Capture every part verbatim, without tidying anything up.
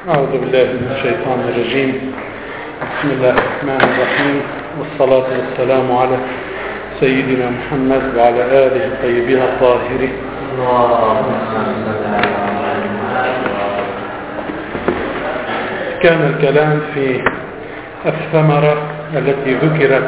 أعوذ بالله من الشيطان الرجيم. بسم الله الرحمن الرحيم، والصلاة والسلام على سيدنا محمد وعلى آله الطيبين الطاهرين. كان الكلام في الثمرة التي ذكرت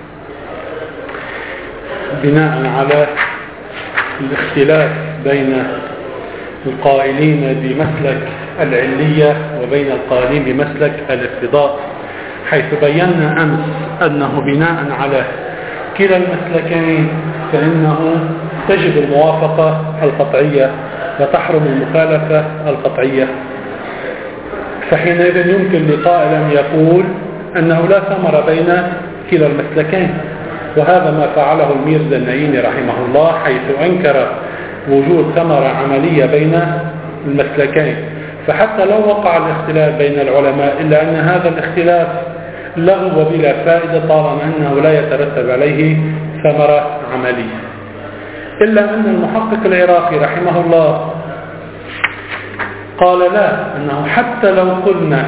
بناء على الاختلاف بين القائلين بمسلك العلية وبين القائلين بمسلك الاقتضاء، حيث بينا أمس أنه بناء على كلا المسلكين فإنه تجب الموافقة القطعية وتحرم المخالفة القطعية. فحينئذ يمكن لقائل أن يقول أنه لا ثمر بين كلا المسلكين، وهذا ما فعله الميرزا النعيمي رحمه الله، حيث أنكر وجود ثمرة عملية بين المسلكين. فحتى لو وقع الاختلاف بين العلماء إلا أن هذا الاختلاف لغو بلا فائدة طالما أنه لا يترتب عليه ثمرة عملية. إلا أن المحقق العراقي رحمه الله قال لا، أنه حتى لو قلنا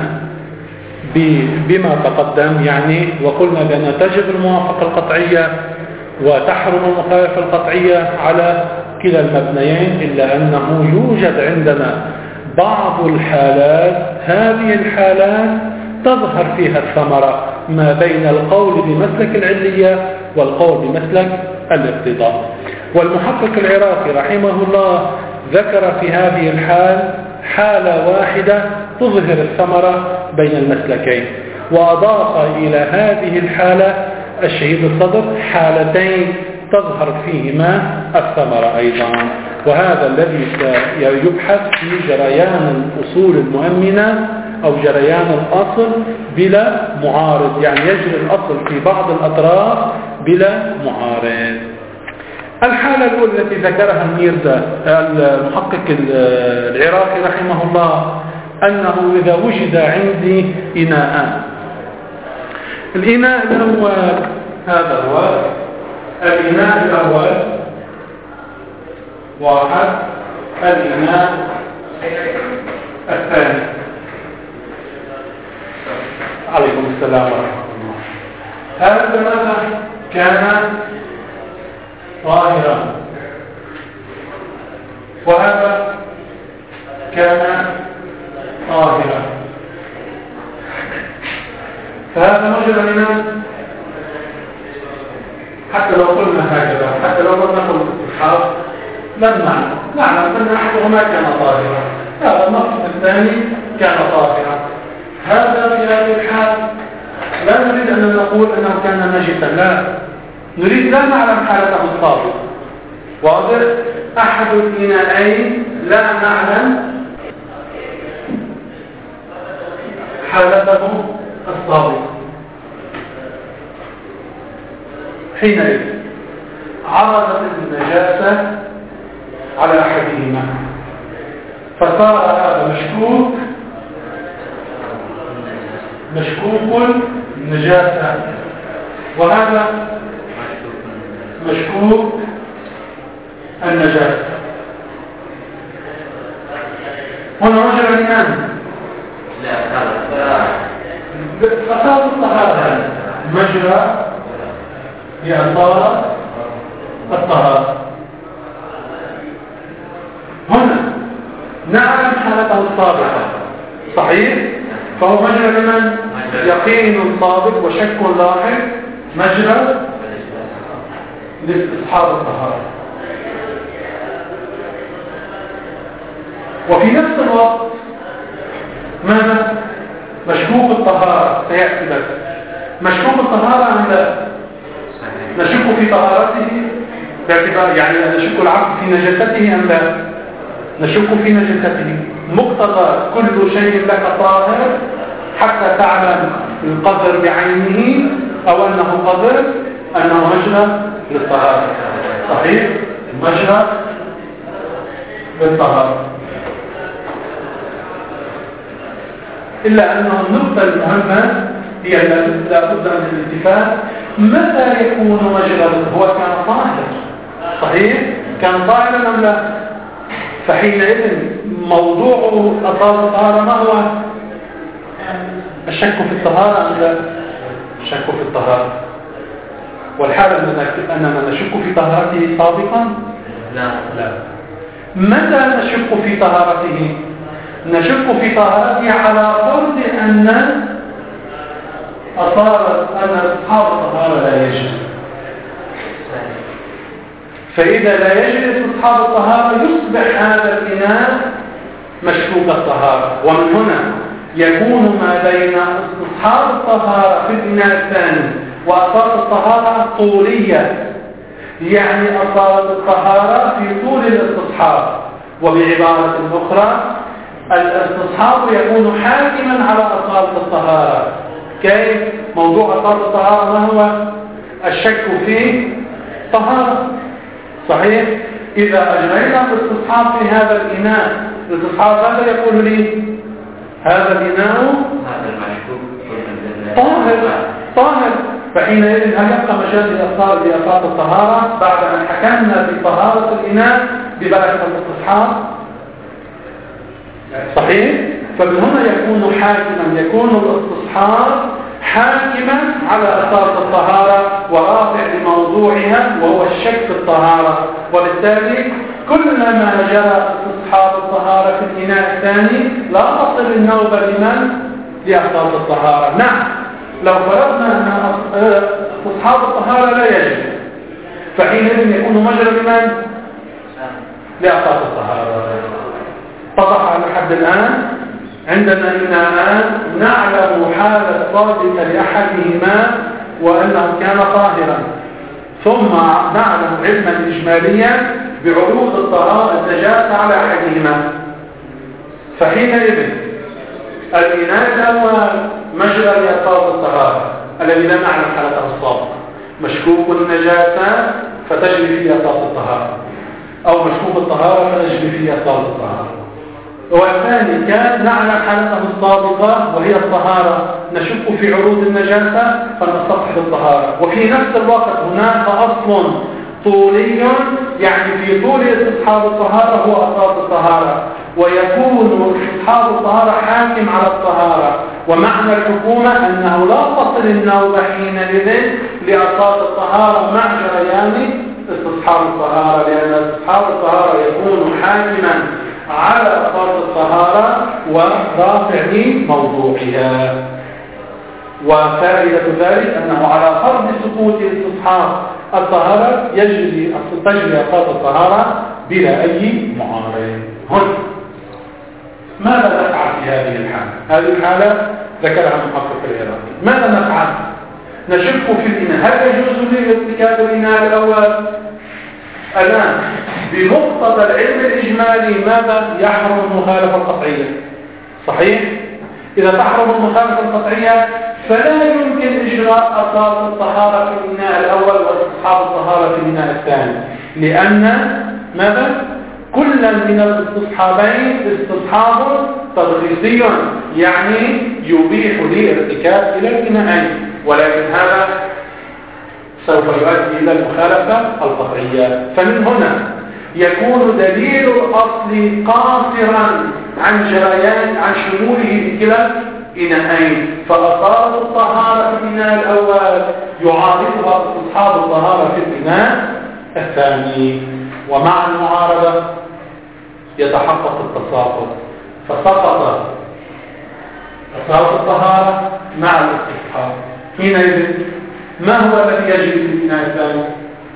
بما تقدم يعني وقلنا بأن تجب الموافقة القطعية وتحرم المخالفة القطعية على كلا المبنيين، إلا أنه يوجد عندنا بعض الحالات، هذه الحالات تظهر فيها الثمرة ما بين القول بمسلك العلية والقول بمسلك الاقتضاء. والمحقق العراقي رحمه الله ذكر في هذه الحال حالة واحدة تظهر الثمرة بين المسلكين، وأضاف إلى هذه الحالة الشهيد الصدر حالتين تظهر فيهما الثمرة أيضا. وهذا الذي سيبحث في جريان الأصول المؤمنة أو جريان الأصل بلا معارض، يعني يجري الأصل في بعض الأطراف بلا معارض. الحالة الأولى التي ذكرها الميرزا المحقق العراقي رحمه الله أنه إذا وجد عندي إناءان، الإناء الأول هذا هو الإناء الأول واحد، الإناء الثاني. عليكم السلام ورحمة الله. هذا ماذا كان طاهرا، وهذا كان طاهرا، فهذا مجرى الإناء. حتى لو قلنا هكذا، حتى لو قلنا قلنا الصحاب لن نعلم نعلم أن أحدهما كان طاهرا، هذا النص الثاني كان طاهرا. هذا في هذه الحال لا نريد أن نقول أنه كان نجسا، لا، نريد لا نعلم حالته السابقة. واضح؟ أحد الإناءين لا نعلم حالته السابقة، حينئذ عرضت النجاسة على أحدهما فصار هذا مشكوك مشكوك النجاسة، وهذا مشكوك النجاسة. هنا رجل الإيمان فصار الطهارة مجرى بأثار الطهارة. هنا نعلم حالته السابقة صحيح، فهو مجرى لمن؟ يقين صادق وشك لاحق، مجرى لاستصحاب الطهارة. وفي نفس الوقت ماذا؟ مشكوك الطهارة سيأتي بس. مشكوك الطهارة أم لا؟ نشك في طهارته باعتبار يعني نشك العبد في نجاسته أم لا؟ نشك في نجاسته. مقتضى كل شيء لك طاهر حتى تعلم القدر بعينه أو أنه قدر أنه مجرى للطهارة، صحيح؟ مجرى للطهارة. إلا أنه النقطة المهمة هي لابد من الاتفاق متى يكون مجرى. هو كان طاهر صحيح؟ كان طاهرا أم لا؟ فحينئذ موضوع أطار الطهارة ما هو؟ الشك في الطهارة أم لا؟ الشك في الطهارة. والحال أننا نشك في طهارته سابقا؟ لا لا. متى نشك في طهارته؟ نشك في طهارته على فرض أن أصارت أن أصحاب الطهارة لا يجلس. فإذا لا يجلس أصحاب الطهارة يصبح هذا الإناء مشكوك الطهارة، ومن هنا يكون ما بين أصحاب الطهارة في الإناء الثاني وأصحاب الطهارة طولية، يعني أصابت الطهارة في طول الاستصحاب. وبعبارة أخرى الاستصحاب يكون حاكما على أصابة الطهارة. كيف؟ موضوع أصابة الطهارة ما هو؟ الشك في طهارة، صحيح؟ إذا أجرينا الاستصحاب في هذا الإناء، الاستصحاب هذا يقول لي هذا الإناء طاهر طاهر، فحينئذ هل يبقى مجال لأصال بأصابة الطهارة بعد أن حكمنا بطهارة الإناء ببركة الاستصحاب؟ صحيح؟ فمن هنا يكون حاكما، يكون الاستصحاب حاكما على أصابة الطهارة ورافع لموضوعها وهو الشك في الطهارة. وبالتالي كلما جاء استصحاب الطهارة في الإناء الثاني لا تصل النوبة لمن؟ لأصابة الطهارة. نعم، لو فرضنا أن استصحاب الطهارة لا يجب، فحينئذ يكون مجرى لمن؟ لأصابة الطهارة. طبعا على حد الآن عندنا إناءان نعلم حالة صادقة لأحدهما وأنه كان طاهرا، ثم نعلم علما إجماليا بعروض الطهارة النجاسة على أحدهما. فحينئذ الإناء الأول مجرى لأصابة الطهارة الذي لا نعلم حالته السابقة، مشكوك النجاسة فتجري فيه أصابة الطهارة، أو مشكوك الطهارة فتجري فيه أصابة الطهارة. والثاني كان نعلم حالته السابقة وهي الطهارة، نشك في عروض النجاسة فنستصحب الطهارة. وفي نفس الوقت هناك أصل طولي، يعني في طول استصحاب الطهارة هو أصابة الطهارة، ويكون استصحاب الطهارة حاكم على الطهارة. ومعنى الحكومة أنه لا تصل النوبة حينئذ لأصابة الطهارة مع جريان استصحاب الطهارة، لأن استصحاب الطهارة يكون حاكما على أصابة الطهارة ورافع لموضوعها. وفائدة ذلك أنه على فرض سقوط استصحاب الطهارة يجري تجري أصابة الطهارة بلا أي معارض. هنا ماذا نفعل في هذه الحالة؟ هذه الحالة ذكرها محقق العراقي. ماذا نفعل؟ نشك في الإناء، هل يجوز لي ارتكاب الإناء الأول؟ الآن بمقتضى العلم الإجمالي ماذا؟ يحرم المخالفة القطعية، صحيح؟ إذا تحرم المخالفة القطعية فلا يمكن إجراء أصابة الطهارة في الإناء الأول واستصحاب الطهارة في الإناء الثاني، لأن ماذا؟ كلا من الاستصحابين استصحاب تضغيصي، يعني يبيح لي ارتكاب إلى الإناءين، ولكن هذا سوف يؤدي إلى المخالفة القطعية. فمن هنا يكون دليل الأصل قاصرا عن جريان عن شموله بكلا إناءين، فأصابة الطهارة في الإناء الأول يعارضها استصحاب الطهارة في الإناء الثاني، ومع المعارضة يتحقق التساقط، فسقط أصابة الطهارة مع الاستصحاب. حينئذ ما هو الذي يجري في الإناء الثاني؟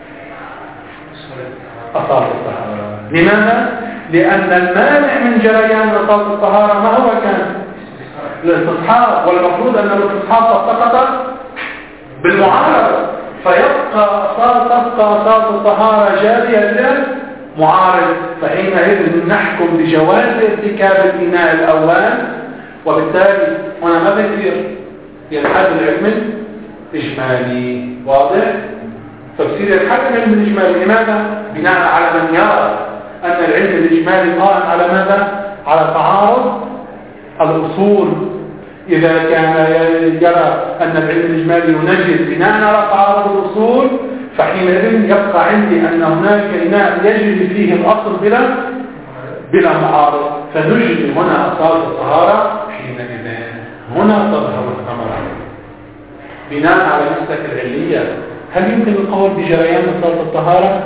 أصابة الطهارة. لماذا؟ لأن المانع من جريان أصابة الطهارة ما هو كان؟ الاستصحاب، والمفروض أن الاستصحاب سقط بالمعارضة، فيبقى تبقى أصابة الطهارة جارية للمعارض. فحينئذ نحكم بجواز ارتكاب الإناء الأول، وبالتالي هنا ماذا يصير؟ ينحد العلم الإجمالي. واضح؟ تفسير الحد العلم الإجمالي لماذا؟ بناء على من يرى أن العلم الإجمالي قائم على ماذا؟ على تعارض الأصول. إذا كان يرى أن العلم الإجمالي ينجد بناء على تعارض الأصول، فحينئذ يبقى عندي أن هناك إناء يجري فيه الأصل بلا بلا معارض، فنجد هنا أصالة الطهارة. حينئذ هنا تظهر بناء على مسلك العلية هل يمكن القول بجريان أصالة الطهارة؟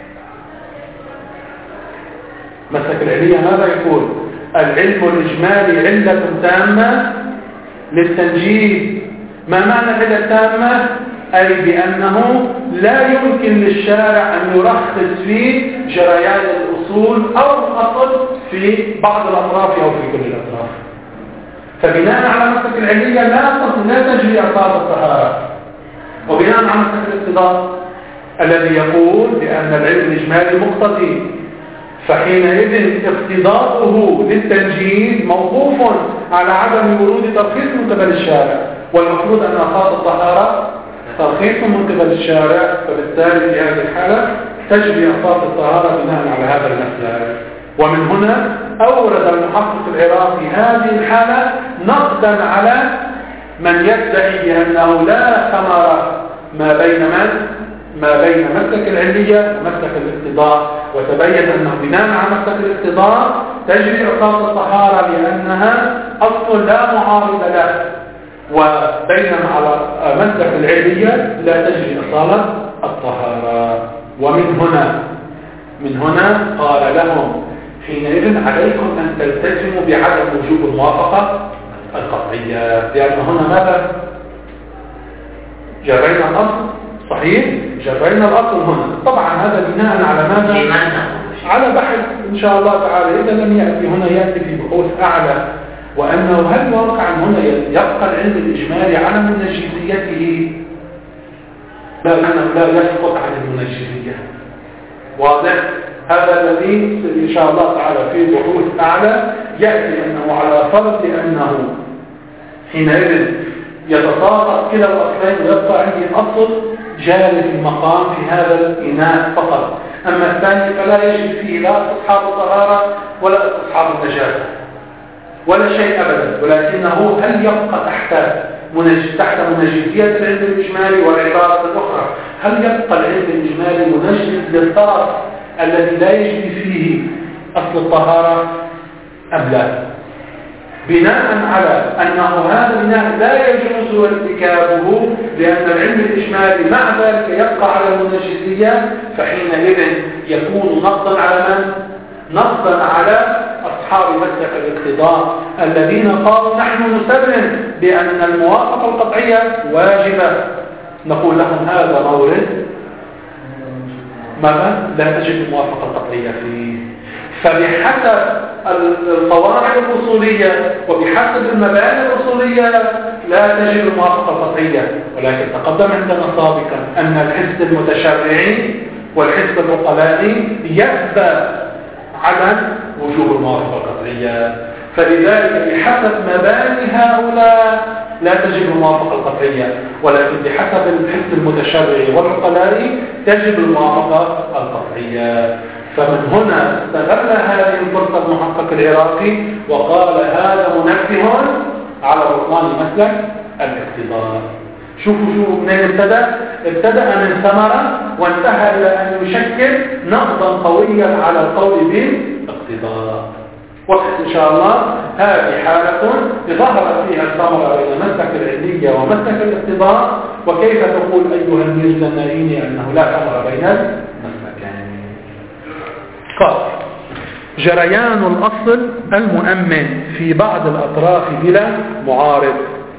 مسلك العلية ماذا يقول؟ العلم الإجمالي علة تامة للتنجيد. ما معنى علة تامة؟ أي بأنه لا يمكن للشارع أن يرخص في جريان الأصول أو الأصل في بعض الأطراف أو في كل الأطراف. فبناء على مسلك العلية لا لا تجري أصالة الطهارة، وبناء على مسلك الاقتضاء الذي يقول بأن العلم الإجمالي مقتضي، فحينئذ اقتضاؤه للتنجيد موقوف على عدم ورود ترخيص من قبل الشارع، والمفروض أن أصالة الطهارة ترخيص من قبل الشارع، فبالتالي في هذه الحالة تجري أصالة الطهارة بناء على هذا المسلك. ومن هنا أورد المحقق العراقي هذه الحالة نقدا على من يدعي بأنه لا ثمرة ما بين من ما بين مسلك العلية ومسلك الاقتضاء، وتبين أنه بناء على مسلك الاقتضاء تجري أصالة الطهارة لأنها أصل لا معارض له، وبينما على مسلك العلية لا تجري أصالة الطهارة. ومن هنا من هنا قال لهم حينئذ عليكم أن تلتزموا بعدم وجوب الموافقة القطعية، لأن هنا ماذا؟ جرينا الأصل صحيح؟ جرينا الأصل هنا. طبعا هذا بناء على ماذا؟ على بحث إن شاء الله تعالى، إذا لم يأتي هنا يأتي في بحوث أعلى، وأنه هل واقعا هنا يبقى العلم الإجمالي على منجزيته؟ لا، أنه لا يسقط عن المنجزية. واضح؟ هذا الذي إن شاء الله تعالى في بحوث أعلى يأتي أنه على فرض أنه حينئذ يتساقط كلا الأصلين ويبقى عندي أصل جاري في المقام في هذا الإناء فقط، أما الثاني فلا يجب فيه لا استصحاب الطهارة ولا استصحاب النجاسة ولا شيء أبدا، ولكنه هل يبقى تحت منج... تحت منجزية العلم الإجمالي؟ والعبارة الأخرى هل يبقى العلم الإجمالي منجز للطرف الذي لا يجري فيه أصل الطهارة أم لا؟ بناء على أنه هذا البناء لا يجوز ارتكابه لأن العلم الإجمالي مع ذلك يبقى على المنجزية، فحينئذ يكون نقضا على من؟ نقضا على أصحاب مسلك الاقتضاء الذين قالوا نحن نسلم بأن الموافقة القطعية واجبة. نقول لهم هذا مورد ماذا؟ لا تجب الموافقة القطعية فيه. فبحسب القواعد الأصولية وبحسب المبادئ الأصولية لا تجب الموافقة القطعية، ولكن تقدم عندنا سابقا أن الحزب المتشرعي والحزب العقلائي يأبى عدم وجوب الموافقة القطعية، فلذلك بحسب مباني هؤلاء لا تجب الموافقة القطعية، ولكن بحسب الحزب المتشرعي والعقلائي تجب الموافقة القطعية. فمن هنا استغل هذه الفرصة المحقق العراقي وقال هذا منبه على بطلان مسلك الاقتضاء. شوفوا شوفوا منين ابتدأ؟ ابتدأ من ثمرة وانتهى إلى أن يشكل نقضا قويا على القول بالاقتضاء. وقت إن شاء الله هذه حالة ظهرت فيها الثمرة بين مسلك العلية ومسلك الاقتضاء، وكيف تقول أيها الميرزا النائيني أنه لا ثمرة بين المسلكين. قال جريان الأصل المؤمن في بعض الأطراف بلا معارض.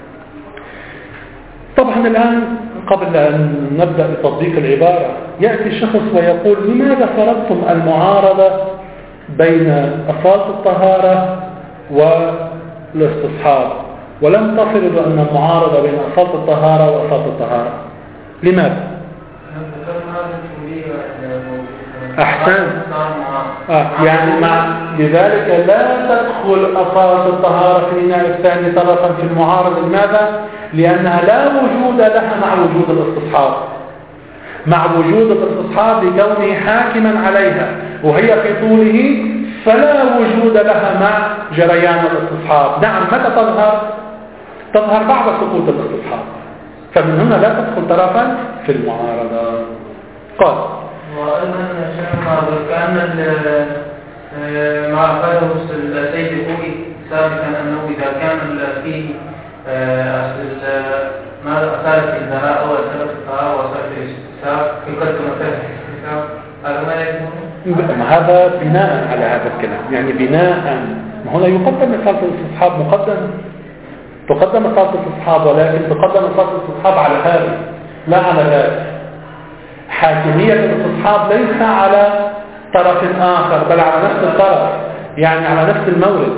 طبعا الآن قبل أن نبدأ بتطبيق العبارة يأتي شخص ويقول لماذا فرضتم المعارضة بين أصالة الطهارة والاستصحاب ولم تفرضوا أن المعارضة بين أصالة الطهارة وأصالة الطهارة؟ لماذا؟ أحسن. آه يعني مع لذلك لا تدخل أصالة الطهارة في الإناء الثاني طرفا في المعارضة. لماذا؟ لأنها لا وجود لها مع وجود الاستصحاب، مع وجود الاستصحاب لكونه حاكما عليها وهي في طوله، فلا وجود لها مع جريان الاستصحاب. نعم متى تظهر؟ تظهر بعد سقوط الاستصحاب، فمن هنا لا تدخل طرفا في المعارضة. قال وأيضا كان ما أخذه السيد الخوي سابقا أنه إذا كان فيه ما صارت الزراء أول سبب الطهارة وصارت الاستفسار في قدر مثلا الاستفسار هذا ما يكون هذا بناء على هذا الكلام، يعني بناء هنا يقدم صلاة الاستصحاب مقدم تقدم صلاة الاستصحاب، ولكن تقدم صلاة الاستصحاب على هذا لا على ذلك. حاكمية الاستصحاب ليس على طرف آخر بل على نفس الطرف، يعني على نفس المورد.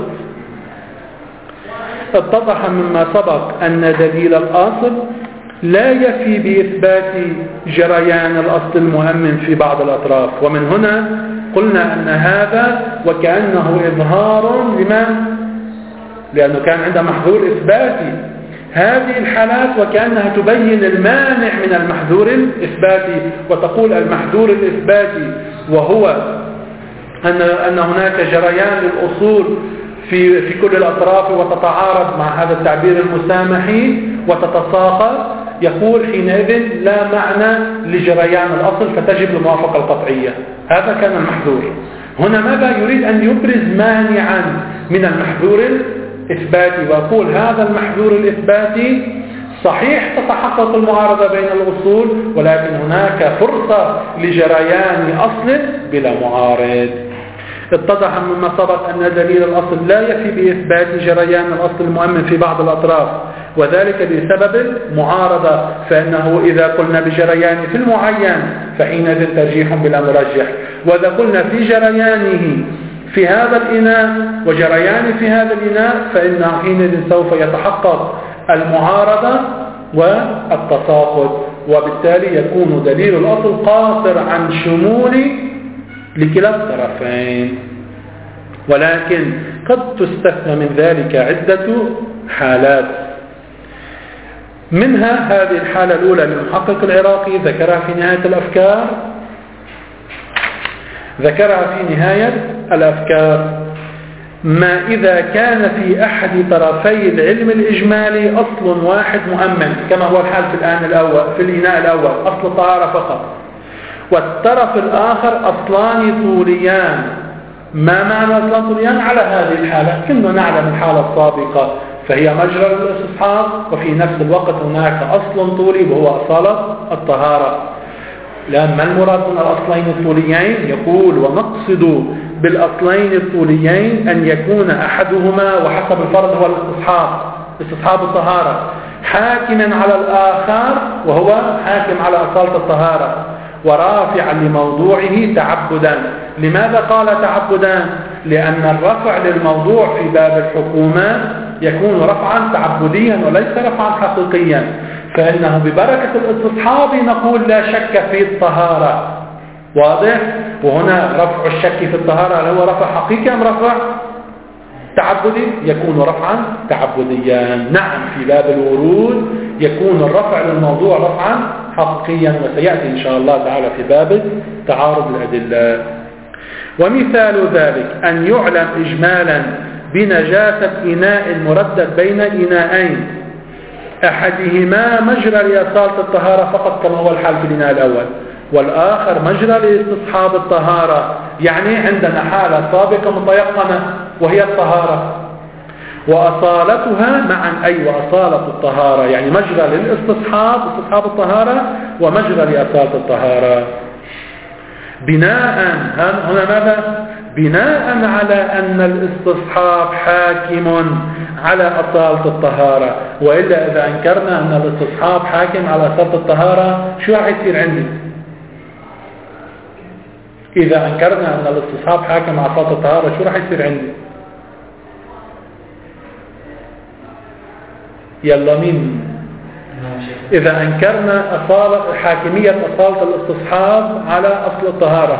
اتضح مما سبق أن دليل الأصل لا يفي بإثبات جريان الأصل المؤمن في بعض الأطراف، ومن هنا قلنا أن هذا وكأنه إظهار لمن؟ لأنه كان عنده محظور إثباتي. هذه الحالات وكأنها تبين المانع من المحظور الإثباتي، وتقول المحظور الإثباتي وهو أن أن هناك جريان للأصول في في كل الأطراف وتتعارض مع هذا التعبير المسامحي وتتساقط، يقول حينئذ لا معنى لجريان الأصل فتجب الموافقة القطعية. هذا كان المحظور. هنا ماذا يريد؟ أن يبرز مانعا من المحظور الإثباتي، وأقول هذا المحظور الإثباتي صحيح تتحقق المعارضة بين الأصول، ولكن هناك فرصة لجريان أصل بلا معارض. اتضح مما سبق أن دليل الأصل لا يفي بإثبات جريان الأصل المؤمن في بعض الأطراف، وذلك بسبب المعارضة، فإنه إذا قلنا بجريان في المعين فحينئذ ترجيح بلا مرجح، وإذا قلنا في جريانه في هذا الإناء وجريان في هذا الإناء فإنه حينئذ سوف يتحقق المعارضة والتساقط، وبالتالي يكون دليل الأصل قاصر عن شمول لكلا الطرفين. ولكن قد تستثنى من ذلك عدة حالات، منها هذه الحالة الأولى للمحقق العراقي ذكرها في نهاية الأفكار ذكرها في نهاية الأفكار ما إذا كان في أحد طرفي العلم الإجمالي أصل واحد مؤمن، كما هو الحال في الآن الأول في الإناء الأول أصل الطهارة فقط، والطرف الآخر أصلان طوليان. ما معنى أصلان طوليان؟ على هذه الحالة كنا نعلم الحالة السابقة فهي مجرى الاستصحاب، وفي نفس الوقت هناك أصل طولي وهو أصالة الطهارة. لأن ما المراد من الأصلين الطوليين؟ يقول ونقصد بالأصلين الطوليين أن يكون أحدهما وحسب الفرض هو الاستصحاب استصحاب الطهارة حاكما على الآخر وهو حاكم على أصالة الطهارة، ورافعا لموضوعه تعبدا. لماذا قال تعبدا؟ لأن الرفع للموضوع في باب الحكومة يكون رفعا تعبديا وليس رفعا حقيقيا، فإنه ببركة الاستصحاب نقول لا شك في الطهارة. واضح؟ وهنا رفع الشك في الطهارة هل هو رفع حقيقي أم رفع تعبدي؟ يكون رفعا تعبديا. نعم، في باب الورود يكون الرفع للموضوع رفعا حقيقيا، وسيأتي إن شاء الله تعالى في باب تعارض الأدلة. ومثال ذلك أن يعلم إجمالا بنجاسة إناء مردد بين إناءين أحدهما مجرى لإصالة الطهارة فقط كما هو الحال في الإناء الأول، والآخر مجرى لاستصحاب الطهارة. يعني عندنا حالة سابقة متيقنة وهي الطهارة وأصالتها معا، أي وأصالة الطهارة يعني مجرى للاستصحاب استصحاب الطهارة ومجرى لأصالة الطهارة. بناء هنا ماذا؟ بناء على أن الاستصحاب حاكم على أصالة الطهارة، وإلا إذا أنكرنا أن الاستصحاب حاكم على أصالة الطهارة شو راح يصير عندي؟ إذا أنكرنا أن الاستصحاب حاكم على أصالة الطهارة شو راح يصير عندي؟ يلا مين؟ إذا أنكرنا أصالة حاكمية أصالة الاستصحاب على أصل الطهارة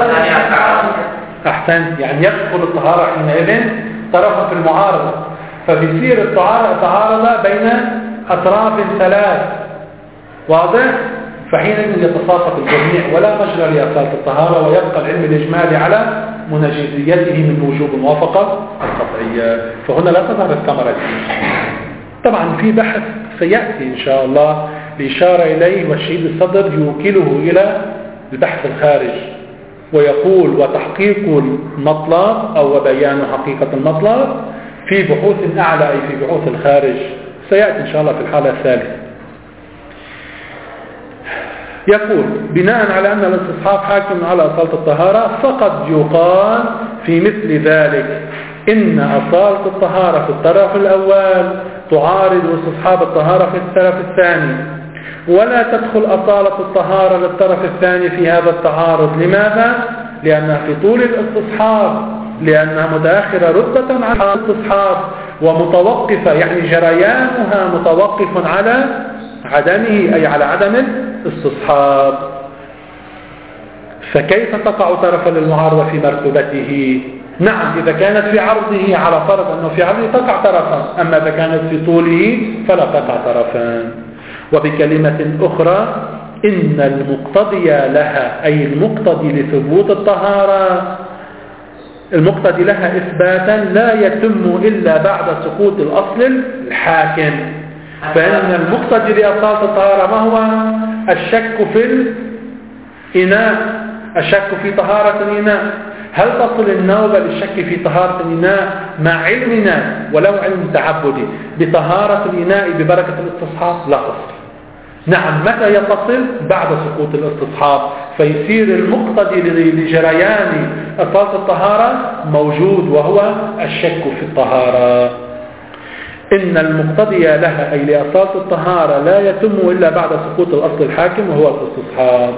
أحسنت، يعني يدخل الطهارة حينئذ طرفا في المعارضة، فبيصير التعارض بين أطراف ثلاث. واضح؟ فحينئذ يتساقط الجميع ولا مجرى لأصالة الطهارة، ويبقى العلم الإجمالي على منجزيته من وجوب الموافقة القطعية. فهنا لا تظهر الثمرة. طبعا في بحث سيأتي إن شاء الله الإشارة إليه، والشهيد الصدر يوكله إلى البحث الخارج ويقول وتحقيق المطلب أو بيان حقيقة المطلب في بحوث أعلى أي في بحوث الخارج سيأتي إن شاء الله في الحالة الثالثة. يقول بناء على أن الاستصحاب حاكم على أصالة الطهارة، فقد يقال في مثل ذلك إن أصالة الطهارة في الطرف الأول تعارض استصحاب الطهارة في الطرف الثاني، ولا تدخل أصالة الطهارة للطرف الثاني في هذا التعارض. لماذا؟ لأنها في طول الاستصحاب، لأنها متأخرة رتبة عن الاستصحاب ومتوقفة، يعني جريانها متوقف على عدمه، أي على عدم الاستصحاب. فكيف تقع طرفا للمعارضة في مرتبته؟ نعم، إذا كانت في عرضه، على فرض أنه في عرضه تقع طرفا، أما إذا كانت في طوله فلا تقع طرفا. وبكلمة أخرى، إن المقتضي لها، أي المقتضي لثبوت الطهارة، المقتضي لها إثباتا لا يتم إلا بعد سقوط الأصل الحاكم. فإن المقتضي لأصالة الطهارة ما هو؟ الشك في الإناء، الشك في طهارة الإناء. هل تصل النوبة للشك في طهارة الإناء مع علمنا ولو علم تعبدي بطهارة الإناء ببركة الاستصحاب؟ لا تصل. نعم، متى يتصل؟ بعد سقوط الاستصحاب، فيصير المقتضي لجريان أصالة الطهارة موجود، وهو الشك في الطهارة. إن المقتضي لها، أي لأصالة الطهارة، لا يتم إلا بعد سقوط الأصل الحاكم وهو الاستصحاب.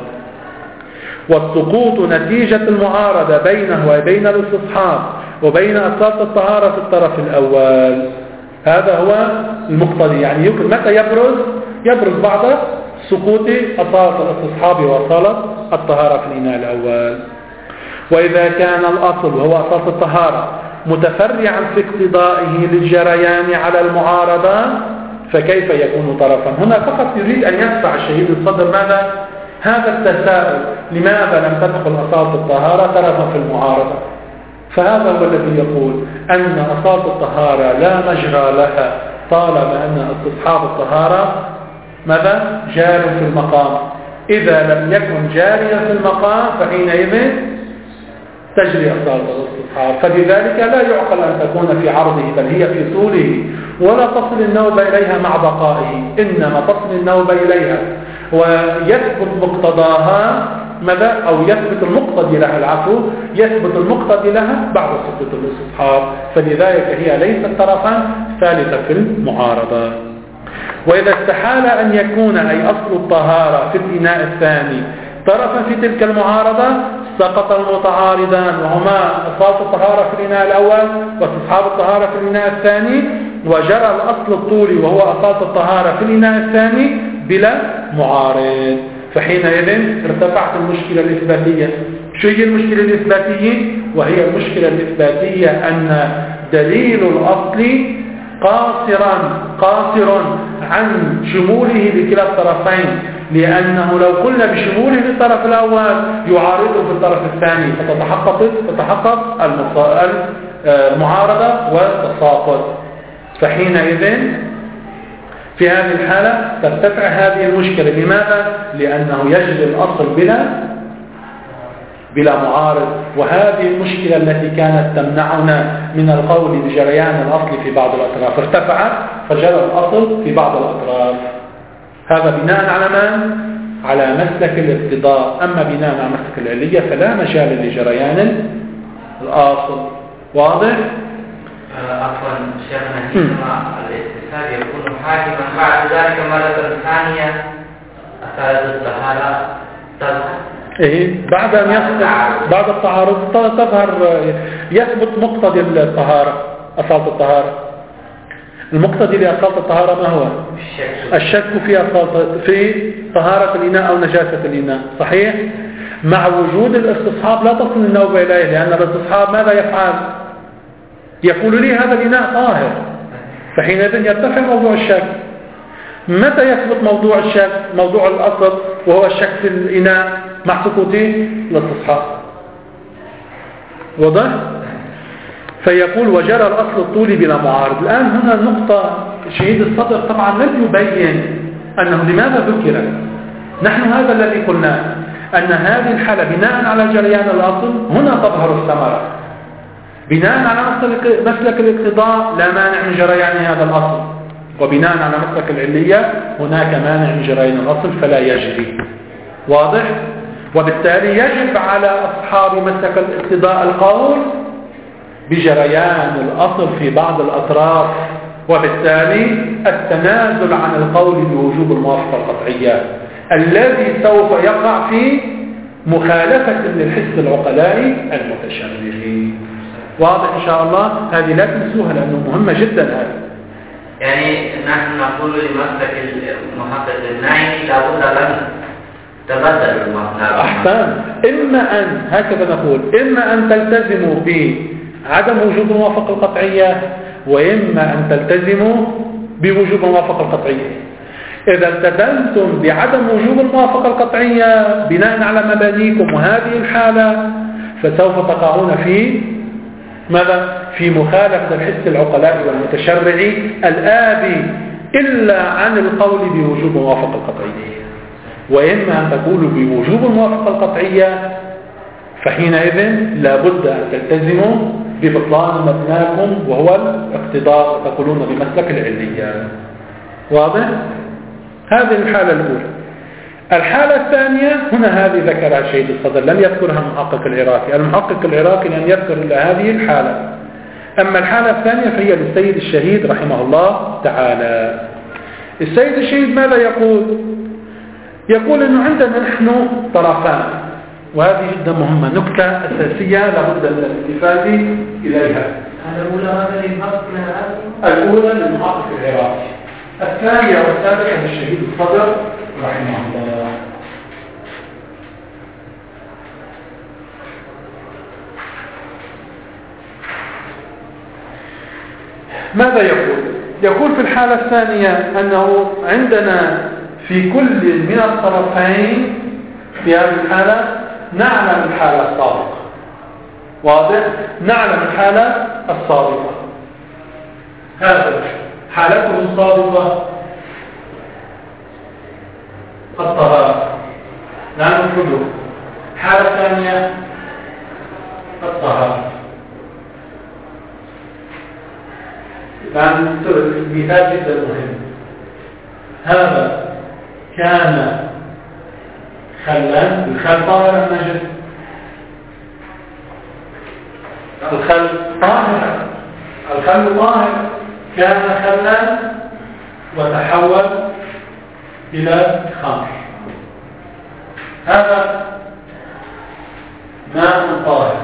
والسقوط نتيجة المعارضة بينه وبين الاستصحاب وبين أصالة الطهارة في الطرف الأول. هذا هو المقتضي، يعني يمكن متى يبرز؟ يبرز بعد سقوط أصالة الاستصحاب وأصالة الطهارة في الإناء الأول. وإذا كان الأصل وهو أصالة الطهارة متفرعا في اقتضائه للجريان على المعارضة، فكيف يكون طرفا؟ هنا فقط يريد أن يدفع الشهيد الصدر ماذا؟ هذا التساؤل، لماذا لم تدخل أصالة الطهارة طرفا في المعارضة؟ فهذا هو الذي يقول أن أصالة الطهارة لا مجرى لها طالما أن استصحاب الطهارة ماذا؟ جار في المقام. إذا لم يكن جاريا في المقام فحينئذ تجري أصالة الاستصحاب. فلذلك لا يعقل أن تكون في عرضه، بل هي في طوله، ولا تصل النوبة إليها مع بقائه، إنما تصل النوبة إليها ويثبت مقتضاها ماذا؟ أو يثبت المقتضي لها، العفو، يثبت المقتضي لها بعد سقوط الاستصحاب. فلذلك هي ليست طرفا ثالثا في المعارضة. وإذا استحال أن يكون أي أصل الطهارة في الإناء الثاني طرفا في تلك المعارضة، سقط المتعارضان، وهما أصالة الطهارة في الإناء الأول واستصحاب الطهارة في الإناء الثاني، وجرى الأصل الطولي وهو أصالة الطهارة في الإناء الثاني بلا معارض. فحينئذ ارتفعت المشكلة الإثباتية. شو هي المشكلة الإثباتية؟ وهي المشكلة الإثباتية أن دليل الأصل قاصرا قاصر عن شموله لكلا الطرفين، لأنه لو قلنا بشموله للطرف الأول يعارضه في الطرف الثاني، فتتحقق تتحقق المعارضة والتساقط. فحينئذ في هذه الحالة ترتفع هذه المشكلة. لماذا؟ لأنه يجري الأصل بلا بلا معارض، وهذه المشكلة التي كانت تمنعنا من القول بجريان الأصل في بعض الأطراف ارتفعت فجرى الأصل في بعض الأطراف. هذا بناء على من؟ على مسلك الاقتضاء. أما بناء على مسلك العلية فلا مجال لجريان الأصل. واضح؟ عفوا شيخنا، الاستثناء يكون حاكما بعد ذلك مرة ثانية أصالة الطهارة تظهر. إيه، بعد أن يثبت بعد التعارض تظهر، يثبت مقتضي الطهارة، أصالة الطهارة. المقتضي لأصالة الطهارة ما هو؟ الشك في أصالة في طهارة الإناء أو نجاسة الإناء. صحيح؟ مع وجود الاستصحاب لا تصل النوبة إليه، لأن الاستصحاب ماذا يفعل؟ يقول لي هذا الإناء طاهر، فحينئذ يرتفع موضوع الشك. متى يثبت موضوع الشك؟ موضوع الأصل وهو الشك في الإناء مع سقوطه الاستصحاب. واضح؟ فيقول وجرى الأصل الطولي بلا معارض. الآن هنا نقطة شهيد الصدر طبعا لم يبين أنه لماذا ذكر. نحن هذا الذي قلناه، أن هذه الحالة بناء على جريان الأصل هنا تظهر الثمرة. بناء على مسلك الاقتضاء لا مانع من جريان هذا الأصل، وبناء على مسلك العلية هناك مانع من جريان الأصل فلا يجري. واضح؟ وبالتالي يجب على أصحاب مسلك الاقتضاء القول بجريان الأصل في بعض الأطراف، وبالتالي التنازل عن القول بوجوب الموافقة القطعية الذي سوف يقع في مخالفة للحس العقلائي المتشرعي. واضح إن شاء الله؟ هذه لا تنسوها لأنه مهمة جدا هذه. يعني نحن نقول لمسلك المحقق النعيمي لابد أن تبدل المحقق. أحسن. إما أن هكذا نقول إما أن تلتزموا بعدم وجود الموافقة القطعية، وإما أن تلتزموا بوجوب الموافقة القطعية. إذا التزمتم بعدم وجوب الموافقة القطعية بناء على مبانيكم وهذه الحالة فسوف تقعون في ماذا؟ في مخالفة الحس العقلائي والمتشرعي الآبي إلا عن القول بوجوب الموافقة القطعية. وإما أن تقولوا بوجوب الموافقة القطعية فحينئذ لابد أن تلتزموا ببطلان مبناكم وهو الاقتضاء وتقولون بمسلك العلية. واضح؟ هذه الحالة الأولى. الحالة الثانية هنا هذه ذكرها شهيد الصدر، لم يذكرها المحقق العراقي. المحقق العراقي لم يذكر إلا هذه الحالة. أما الحالة الثانية فهي للسيد الشهيد رحمه الله تعالى. السيد الشهيد ماذا يقول؟ يقول أنه عندنا نحن طرفان، وهذه جدا مهمة، نكتة أساسية لابد من الاستفادة إليها. الأولى الأولى للمحقق العراقي، الثانية والثالثة للشهيد الصدر رحمه الله. ماذا يقول؟ يقول في الحالة الثانية أنه عندنا في كل من الطرفين في هذه الحالة نعلم الحالة السابقة. واضح؟ نعلم الحالة السابقة. هذا حالته السابقة الطهارة، لا نفرده. حالة ثانية الطهارة. الآن مثال جدا مهم. هذا كان خلا، الخل طاهر أم نجس؟ الخل طاهر، الخل طاهر، كان خلا وتحول إلى خمر. هذا ماء طاهر.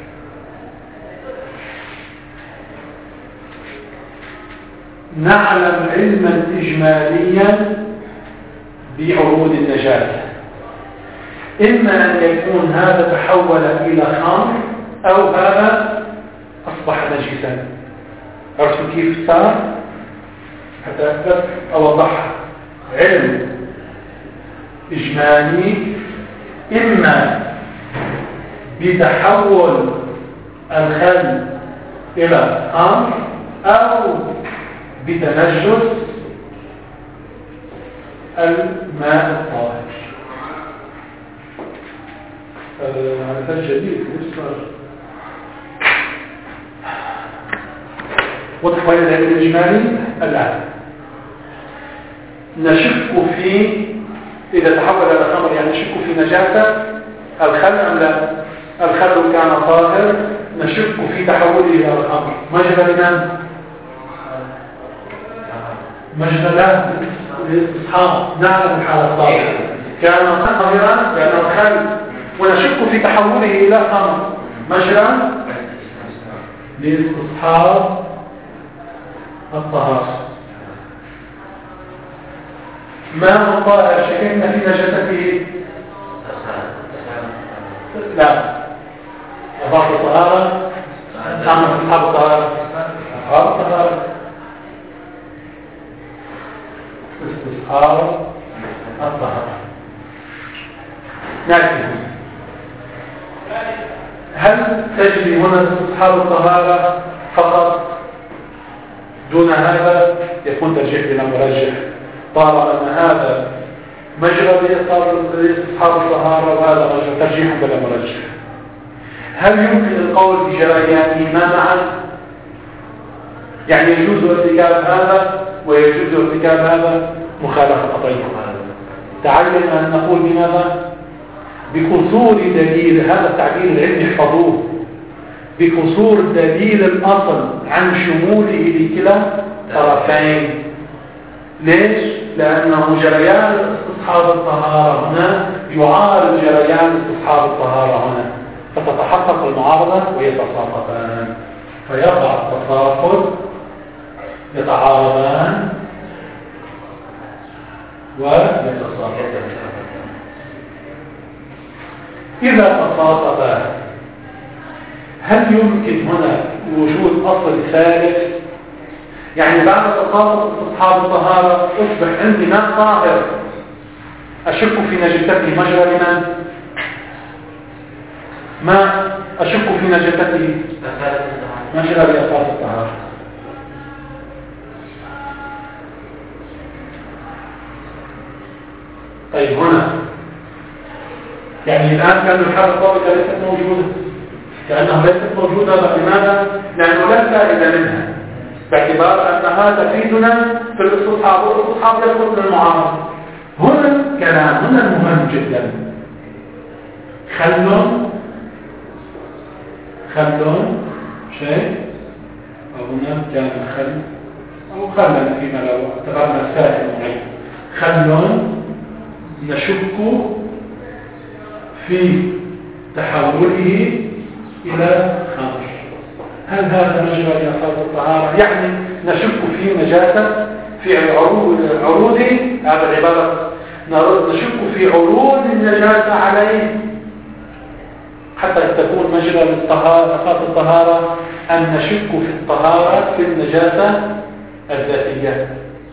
نعلم علما إجماليا بعروض النجاسة، إما أن يكون هذا تحول إلى خمر أو هذا أصبح نجسا. عرفتوا كيف صار؟ حتى أكثر أوضحها. علم إجمالي إما بتحول الخل إلى خمر أو بتنجس الماء الطاهر. هذا مثال جديد يصدر وضح وين العلم الإجمالي. الآن نشك في إذا تحول إلى خمر، يعني نشك في نجاسة الخل أم لا. الخل كان طاهر، نشك في تحوله إلى الخمر. مجرى لمن؟ مجرى لا للاستصحاب. نعلم الحالة الطاهرة كان طاهرا لأنه الخل، ونشك في تحوله إلى خمر. مجرى لاستصحاب الطهارة. ما طاهر شككنا في نجاسته؟ لا. أضاف الطهارة أم استصحاب الطهارة؟ استصحاب الطهارة. استصحاب الطهارة. نأتي. هل تجري هنا استصحاب الطهارة فقط دون هذا؟ يكون ترجيح بلا مرجح، طالما أن هذا مجرى لاستصحاب الطهارة وهذا مجرى، ترجيح بلا مرجح. هل يمكن القول بجريانهما معا؟ يعني يجوز ارتكاب هذا ويجوز ارتكاب هذا مخالفة قطعية. تعين أن نقول بماذا؟ بقصور دليل، هذا التعبير العلمي احفظوه، بقصور دليل الأصل عن شموله لكلا طرفين. ليش؟ لأنه جريان استصحاب الطهارة هنا يعارض جريان استصحاب الطهارة هنا، فتتحقق المعارضة ويتساقطان، فيقع التساقط، يتعارضان ويتساقطان. إذا تساقطا هل يمكن هنا وجود أصل ثالث؟ يعني بعد تساقط استصحاب الطهارة أصبح عندي ماء طاهر أشك في نجاسته مجرى لمن؟ ما أشك في نجاسته مجرى لأساس الطهارة. طيب هنا يعني الآن كان الحالة الضابطة ليست موجودة، كأنها ليست موجودة. لماذا؟ لأنه لا فائدة منها، باعتبار أن هذا تفيدنا في الاستصحاب، والاستصحاب يدخل في المعارضة. هنا كلام هنا مهم جدا. خلون خلون شيء أو هنا كان خل أو خلنا فيما لو اعتبرنا سائل معين. خلون نشك في تحوله إلى خمر. هل هذا مجرى لأساس الطهارة؟ يعني نشك في نجاسة في عروض عروض هذا العبارة، نشك في عروض النجاسة عليه حتى تكون مجرى للطهارة أساس الطهارة، أن نشك في الطهارة في النجاسة الذاتية.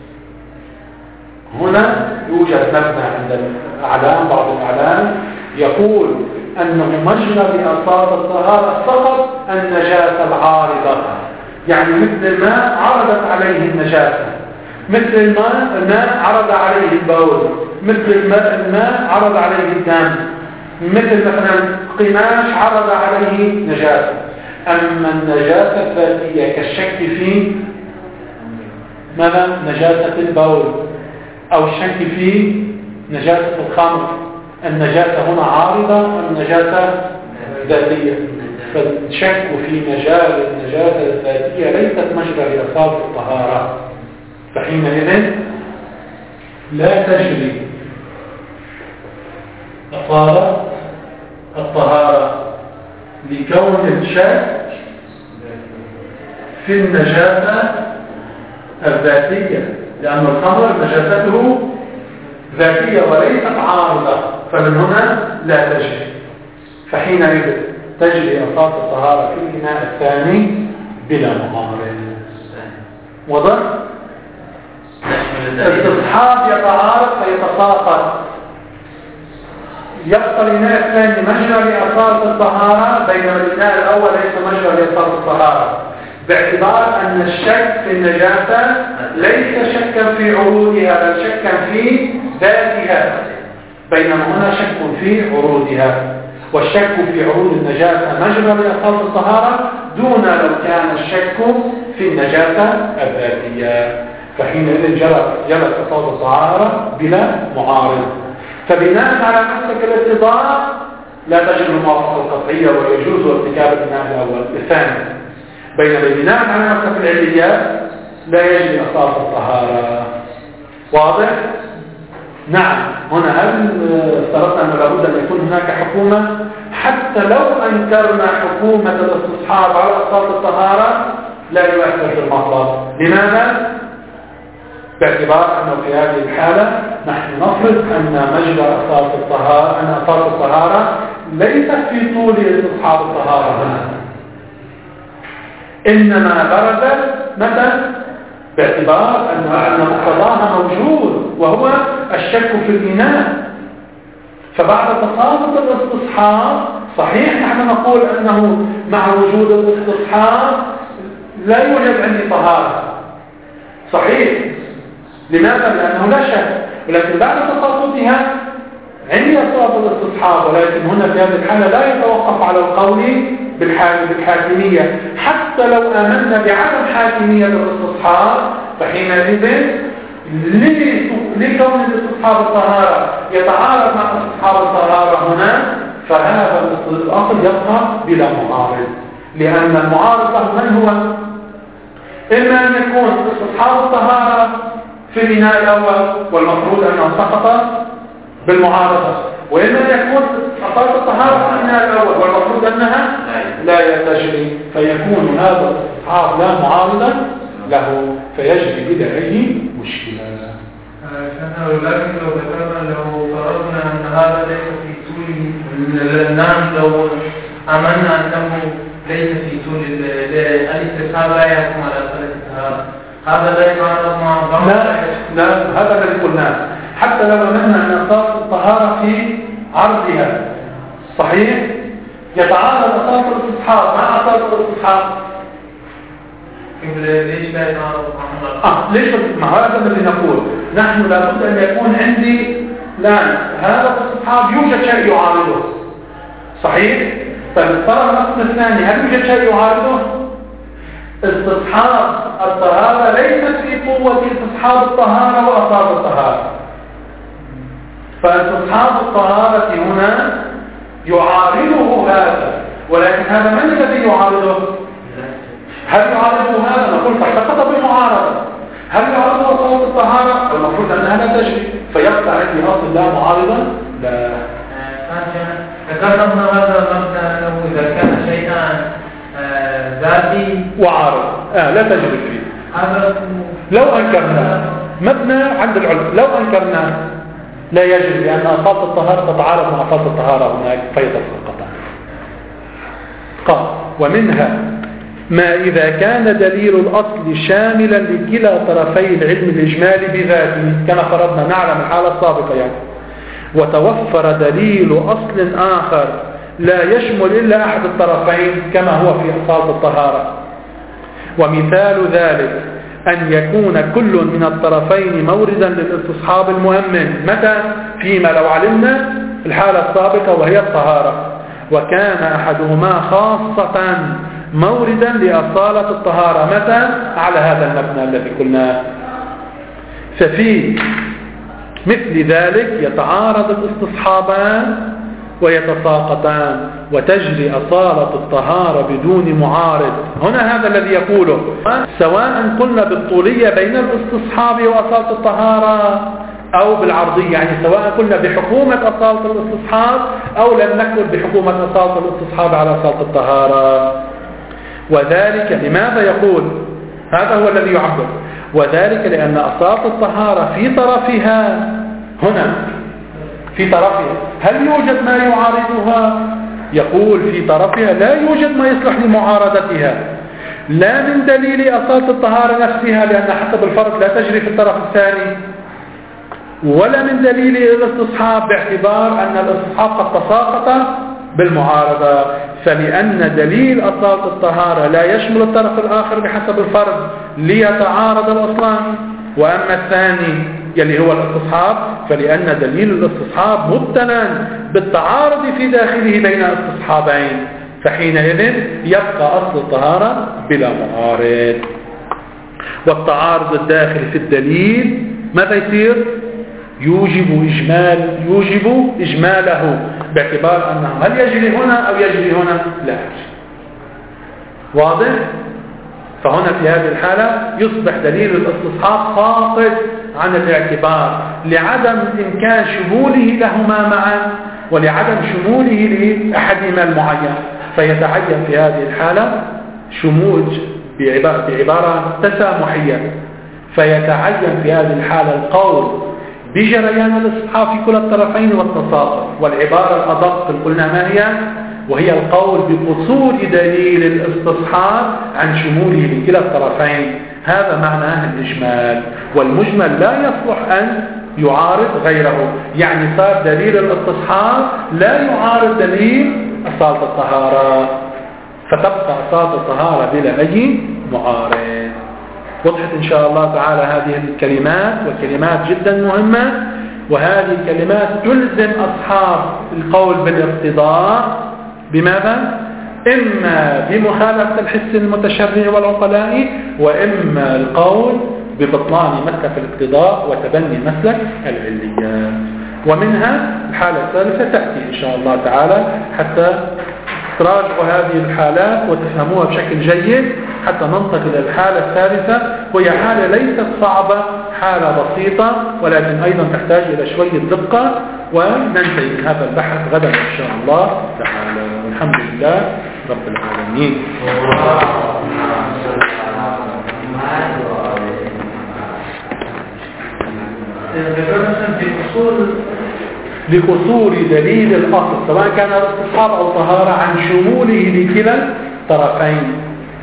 هنا يوجد مبنى عند الأعلام، بعض الأعلام يقول أنه مجرى لأساس الطهارة فقط النجاسة العارضة، يعني مثل الماء عرضت عليه النجاسة، مثل الماء الماء عرض عليه البول، مثل الماء الماء عرض عليه الدم، مثل مثلا قماش عرض عليه نجاسة. أما النجاسة الذاتية كالشك في ماذا؟ نجاسة البول أو الشك في نجاسة الخمر، النجاسة هنا عارضة، النجاسة ذاتية، فالشك في مجال النجاسة الذاتية ليست مجرى لأساس الطهارة، فحينئذ لا تجري أصالة الطهارة لكون الشك في النجاسة الذاتية، لأن الخمر نجاسته ذاتية وليست عارضة، فمن هنا لا تجري. فحينئذ تجري أساس الطهارة في الإناء الثاني بلا مغامرة. وضع الاستصحاب يتعارض فيتساقط، يبقى الإناء الثاني مجرى لأساس الطهارة، بينما الإناء الأول ليس مجرى لأساس الطهارة، باعتبار أن الشك في النجاسة ليس شكا في عروضها بل شكا في ذاتها، بينما هنا شك في عروضها. والشك في عروض النجاسة مجرى لأساس الطهارة دون لو كان الشك في النجاسة الذاتية، فحينئذ جلت أساس الطهارة بلا معارض. فبناء على مسلك الاتضاع لا تجد الموافقة القطعية ويجوز ارتكاب البناء الأول الثاني، بينما بناء على مسلك العليات لا يجري أساس الطهارة. واضح؟ نعم. هنا هل افترضنا أنه لابد أن يكون هناك حكومة؟ حتى لو أنكرنا حكومة الاستصحاب على أساس الطهارة لا يؤثر في المطلب. لماذا؟ باعتبار أنه في هذه الحالة نحن نفرض أن مجرى أساس الطهارة أن أساس الطهارة ليست في طول استصحاب الطهارة هنا، إنما بردت متى؟ باعتبار أن مقتضاها موجود وهو الشك في الإناء. فبعد تساقط الاستصحاب صحيح نحن نقول أنه مع وجود الاستصحاب لا يوجد عندي طهارة، صحيح. لماذا؟ لأنه لا شك، ولكن بعد تساقطها عندي أساس الاستصحاب، ولكن هنا في هذه الحالة لا يتوقف على القول بالحاكمية حتى حتى لو آمنا بعدم حاكمية الاستصحاب فحينئذ لكون الاستصحاب الطهارة يتعارض مع استصحاب الطهارة هنا، فهذا الأصل يبقى بلا معارض، لأن المعارض له من هو؟ إما أن يكون استصحاب الطهارة في الإناء الأول والمفروض أنه سقط بالمعارضة، وإما أن يكون استصحاب الطهارة في الإناء الأول والمفروض أنها لا تجري، فيكون هذا الاستصحاب لا معارضا له فيجري بلا أي مشكلة. لكن لو ذكرنا لو فرضنا أن هذا ليس في طول نعم لو أمنا أنه ليس في طول الاستصحاب لا يحكم على ثلاثة هذا لا يتعارض مع بعض. لا لا هذا الذي قلناه، حتى لو أمنا أن أساس الطهارة في عرضها صحيح يتعارض أساس الاستصحاب مع أساس الاستصحاب. ليش لا يتعارض مع آه ليش مع هذا الذي نقول نحن لابد أن يكون عندي الآن هذا الاستصحاب يوجد شيء يعارضه صحيح؟ فالطرف الأصل الثاني هل يوجد شيء يعارضه؟ استصحاب الطهارة ليست في قوة استصحاب الطهارة وأساس الطهارة، فاستصحاب الطهارة هنا يعارضه هذا، ولكن هذا من الذي يعارضه؟ هل يعارضه هذا؟ نقول فسقط بالمعارضة. هل يعارضه أساس الطهارة؟ المفروض أنها لا تجري، فيبقى عندي أصل لا معارضا لا. ذكرنا هنا هذا المبنى أنه إذا كان شيئا ذاتي وعارض آه لا تجري فيه. لو أنكرنا مبنى عند العلم لو أنكرنا لا يجري، لأن أساس الطهارة تتعارض مع أساس الطهارة هناك فيتسقط. قال ومنها ما إذا كان دليل الأصل شاملا لكلا طرفي العلم الإجمالي بذاته كما فرضنا نعلم الحالة السابقة يعني، وتوفر دليل أصل آخر لا يشمل إلا أحد الطرفين كما هو في أصالة الطهارة. ومثال ذلك أن يكون كل من الطرفين موردا للاستصحاب المؤمن متى؟ فيما لو علمنا الحالة السابقة وهي الطهارة، وكان أحدهما خاصة موردا لأصالة الطهارة متى؟ على هذا المبنى الذي قلناه. ففي مثل ذلك يتعارض الاستصحابان ويتساقطان وتجري أصالة الطهارة بدون معارض. هنا هذا الذي يقوله سواء قلنا بالطولية بين الاستصحاب وأصالة الطهارة أو بالعرضية، يعني سواء قلنا بحكومة أصالة الاستصحاب أو لم نقل بحكومة أصالة الاستصحاب على أصالة الطهارة. وذلك لماذا يقول هذا هو الذي يعبر؟ وذلك لأن أصالة الطهارة في طرفها هنا في طرفها هل يوجد ما يعارضها؟ يقول في طرفها لا يوجد ما يصلح لمعارضتها، لا من دليل أصالة الطهارة نفسها لأن حسب الفرض لا تجري في الطرف الثاني، ولا من دليل الاستصحاب باعتبار أن الاستصحاب قد تساقط بالمعارضة، فلأن دليل أصالة الطهارة لا يشمل الطرف الآخر بحسب الفرض ليتعارض الأصلان، وأما الثاني يلي هو الاستصحاب فلأن دليل الاستصحاب مبتنى بالتعارض في داخله بين استصحابين، فحينئذ يبقى أصل الطهارة بلا معارض. والتعارض الداخل في الدليل ماذا يصير؟ يوجب إجمال يوجب إجماله باعتبار أنه هل يجري هنا أو يجري هنا؟ لا. واضح؟ فهنا في هذه الحالة يصبح دليل الاستصحاب ساقط عن الاعتبار لعدم إمكان شموله لهما معا ولعدم شموله لأحدهما المعين، فيتعين في هذه الحالة شمول بعبارة تسامحية، فيتعين في هذه الحالة القول بجريان الاستصحاب في كل الطرفين والتساقط. والعبارة الأدق قلنا ما هي؟ وهي القول بقصور دليل الاستصحاب عن شموله لكلا الطرفين، هذا معناه الإجمال، والمجمل لا يصلح أن يعارض غيره، يعني صار دليل الاستصحاب لا يعارض دليل أصالة الطهارة، فتبقى أصالة الطهارة بلا أي معارض. وضحت إن شاء الله تعالى هذه الكلمات، والكلمات جدا مهمة، وهذه الكلمات تلزم أصحاب القول بالاقتضاء بماذا؟ إما بمخالفة الحس المتشرع والعقلاء، وإما القول ببطلان مسلك الاقتضاء وتبني مسلك العليات. ومنها الحالة الثالثة تأتي إن شاء الله تعالى حتى تراجعوا هذه الحالات وتفهموها بشكل جيد، حتى ننتقل إلى الحالة الثالثة، وهي حالة ليست صعبة، حالة بسيطة، ولكن أيضا تحتاج إلى شوية دقة، وننتهي من هذا البحث غدا إن شاء الله تعالى. والحمد لله رب العالمين. لقصور دليل الأصل سواء كان استصحاب أو طهارة عن شموله لكلا الطرفين.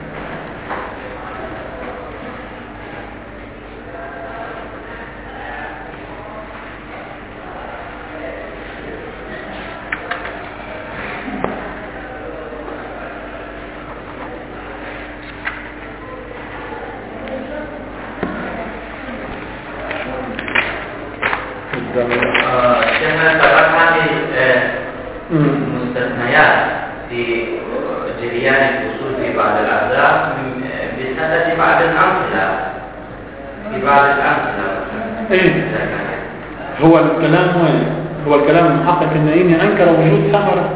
شيخنا ترى هذه المستثنيات في جريان الفصول في بعض الأعذار بسبب بعض الأمثلة في بعض الأمثلة. إيه هو الكلام وين؟ هو الكلام المحقق النعيمي أنكر وجود ثمرة،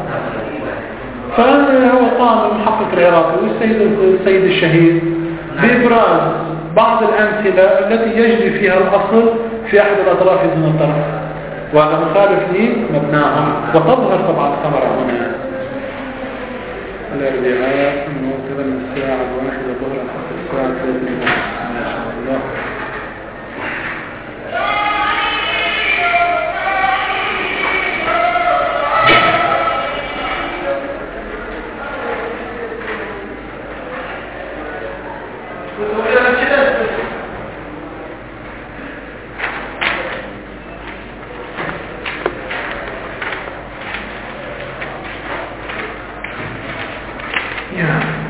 فهو قام المحقق العراقي والسيد السيد الشهيد بإبراز بعض الأمثلة التي يجري فيها الأصل في أحد الأطراف من الطرف، وهذا مخالف لي مبناهم، وتظهر طبعا الثمرة هنا. الاربعاء الموصلة من الساعة الواحدة ظهرا حتى الساعة الثلاثة ما شاء الله. Yeah.